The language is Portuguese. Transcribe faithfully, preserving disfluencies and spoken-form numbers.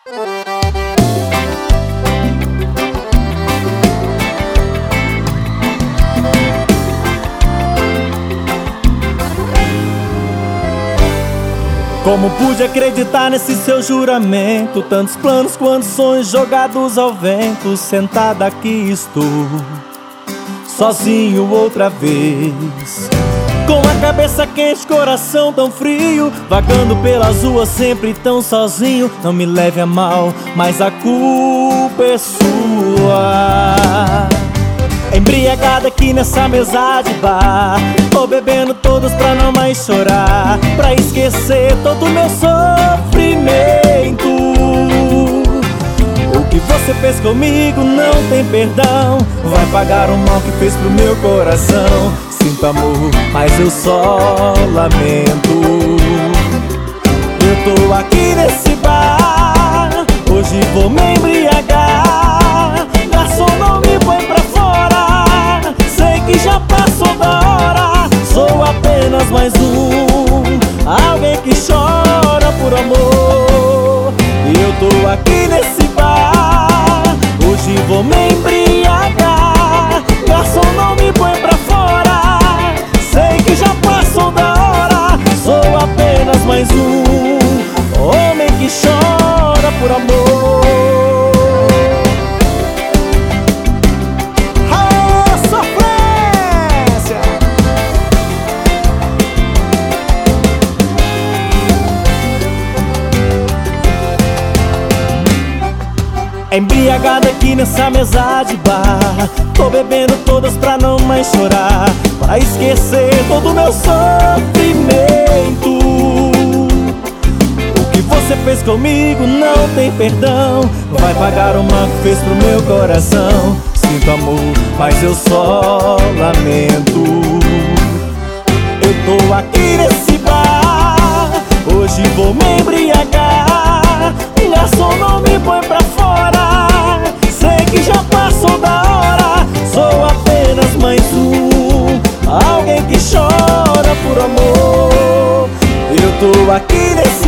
Como pude acreditar nesse seu juramento? Tantos planos quanto sonhos jogados ao vento. Sentada aqui estou, sozinho outra vez, com a cabeça quente, coração tão frio, vagando pelas ruas sempre tão sozinho. Não me leve a mal, mas a culpa é sua. Embriagada aqui nessa mesa de bar, tô bebendo todos pra não mais chorar, pra esquecer todo o meu sofrimento. O que você fez comigo não tem perdão, vai pagar o mal que fez pro meu coração. Sinto amor, mas eu só lamento. Eu tô aqui nesse bar, hoje vou me embriagar. Garçom, não me põe pra fora, sei que já passou da hora. Sou apenas mais um, alguém que chora por amor. Eu tô aqui nesse bar, hoje vou me embriagar. Garçom, não me põe pra fora, sei que já passou da hora. Sou apenas mais um homem que chora por amor. Ah, sofrência! Embriagada aqui nessa mesa de bar, tô bebendo todas pra não mais chorar, pra esquecer todo o meu sofrimento. O que você fez comigo não tem perdão, vai pagar o mal que fez pro meu coração. Sinto amor, mas eu só lamento. Eu tô aqui nesse bar, hoje vou me embriagar. Garçom, não me põe pra fora, sei que já passou da hora. Sou apenas mais um, alguém que chora por amor. Eu tô aqui nesse